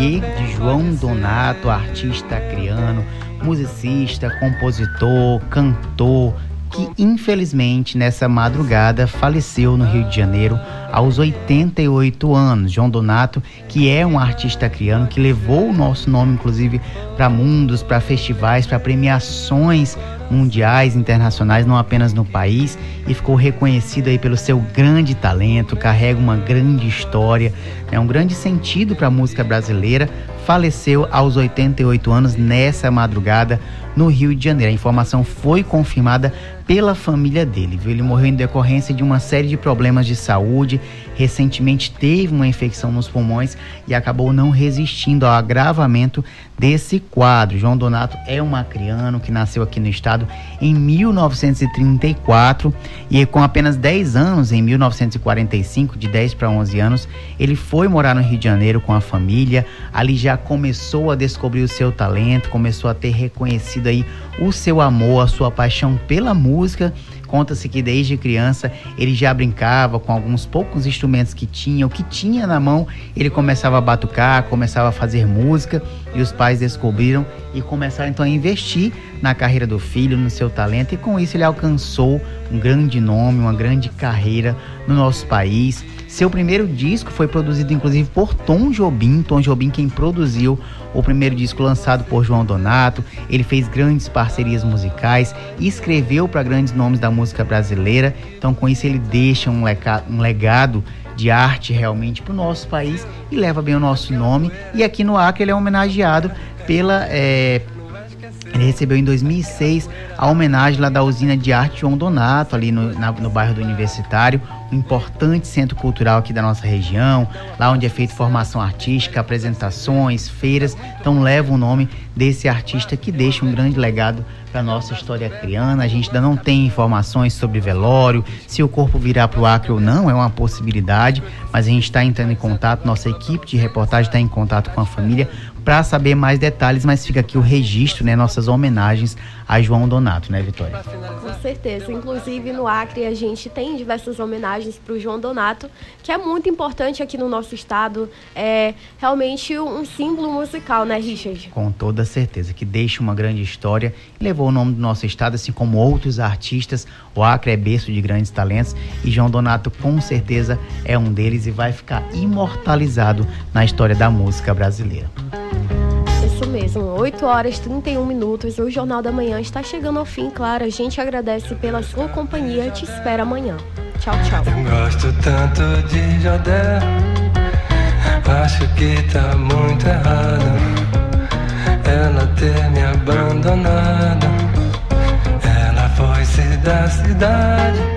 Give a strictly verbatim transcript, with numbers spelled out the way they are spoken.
quê? De João Donato, artista acreano, musicista, compositor, cantor, que infelizmente nessa madrugada faleceu no Rio de Janeiro aos oitenta e oito anos. João Donato, que é um artista acreano, que levou o nosso nome inclusive para mundos, para festivais, para premiações mundiais, internacionais, não apenas no país, e ficou reconhecido aí pelo seu grande talento, carrega uma grande história, é um grande sentido para a música brasileira. Faleceu aos oitenta e oito anos nessa madrugada no Rio de Janeiro. A informação foi confirmada pela família dele, viu? Ele morreu em decorrência de uma série de problemas de saúde. Recentemente teve uma infecção nos pulmões e acabou não resistindo ao agravamento desse quadro. João Donato é um acreano que nasceu aqui no estado em mil novecentos e trinta e quatro e com apenas dez anos, em mil novecentos e quarenta e cinco, de dez para onze anos, ele foi morar no Rio de Janeiro com a família. Ali já começou a descobrir o seu talento, começou a ter reconhecido aí o seu amor, a sua paixão pela música. Conta-se que desde criança ele já brincava com alguns poucos instrumentos que tinha, o que tinha na mão, ele começava a batucar, começava a fazer música, e os pais descobriram e começaram então a investir na carreira do filho, no seu talento, e com isso ele alcançou um grande nome, uma grande carreira no nosso país. Seu primeiro disco foi produzido inclusive por Tom Jobim, Tom Jobim quem produziu o primeiro disco lançado por João Donato. Ele fez grandes parcerias musicais e escreveu para grandes nomes da música brasileira. Então com isso ele deixa um, leca- um legado de arte realmente para o nosso país e leva bem o nosso nome. E aqui no Acre ele é homenageado pela... É, Ele recebeu em dois mil e seis a homenagem lá da usina de arte João Donato, ali no, na, no bairro do Universitário, um importante centro cultural aqui da nossa região, lá onde é feita formação artística, apresentações, feiras. Então leva o nome desse artista que deixa um grande legado para a nossa história acreana. A gente ainda não tem informações sobre velório, se o corpo virá para o Acre ou não, é uma possibilidade, mas a gente está entrando em contato, nossa equipe de reportagem está em contato com a família para saber mais detalhes, mas fica aqui o registro, né, nossas homenagens a João Donato, né, Vitória? Com certeza, inclusive no Acre a gente tem diversas homenagens para o João Donato, que é muito importante aqui no nosso estado, é realmente um símbolo musical, né, Richard? Com toda certeza, que deixa uma grande história e levou o nome do nosso estado, assim como outros artistas. O Acre é berço de grandes talentos e João Donato com certeza é um deles e vai ficar imortalizado na história da música brasileira. Isso mesmo, oito horas e trinta e um minutos, o Jornal da Manhã está chegando ao fim, claro, a gente agradece pela sua companhia, te espera amanhã. Tchau, tchau. Eu gosto tanto de Jodé, acho que tá muito errado ela ter me abandonado. Ela foi-se da cidade